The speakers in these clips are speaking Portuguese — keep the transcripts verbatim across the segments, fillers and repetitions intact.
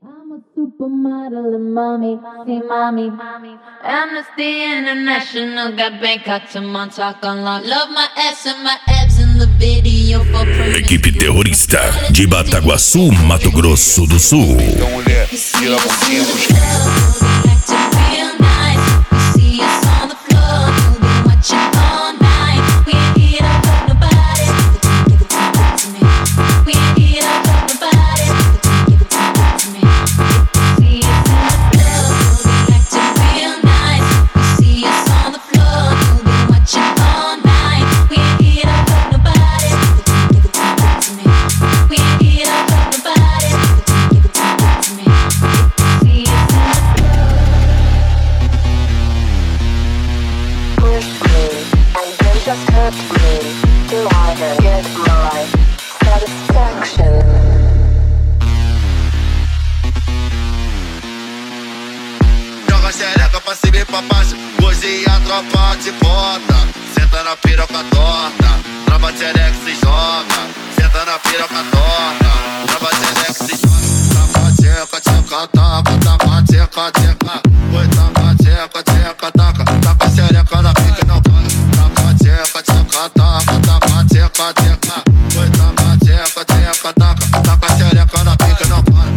I'm a supermodel and mommy, see mommy. Amnesty International got Bangkok to Montauk on lock. Love my ass and my abs in the video for promotion. Equipe terrorista de Bataguaçu, Mato Grosso do Sul. Então, mulher, tira a boquinha pro chão. Just hurt me till I can get my satisfaction. Joga xereca pra cima e pra baixo, hoje a tropa te bota. Senta na piroca torta, trava xereca se joga. Senta na piroca torta, trava xereca se joga. Taca tcheca, tcheca, taca, taca tcheca, tcheca. Oi, taca tcheca, tcheca, taca, taca xereca na pica e não para. Tcheca, tcheca, taca, taca, tcheca, tcheca. Oi, taca, tcheca, tcheca, taca, taca xereca na pica não para.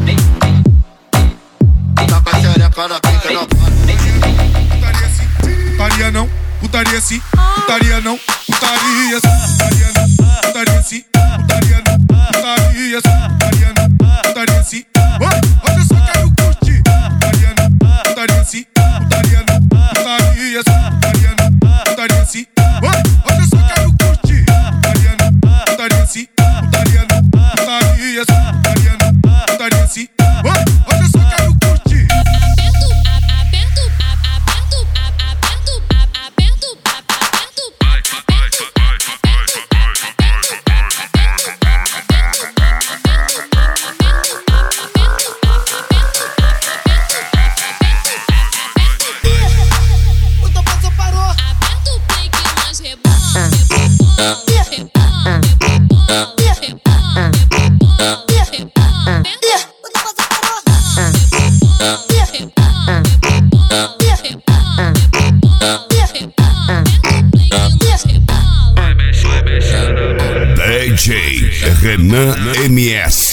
Taca xereca na pica não para. Putaria sim, putaria não, putaria sim, putaria não, putaria sim, putaria não, putaria sim, putaria não, putaria sim, putaria não, putaria sim. Hoje eu só quero curtir. Putaria não, putaria sim, putaria não, putaria sim, putaria não, putaria sim. Hoje eu só quero curtir. Putaria não, putaria sim, putaria não, putaria sim, putaria não, putaria sim. Hoje eu só quero curtir. D J Renan M S.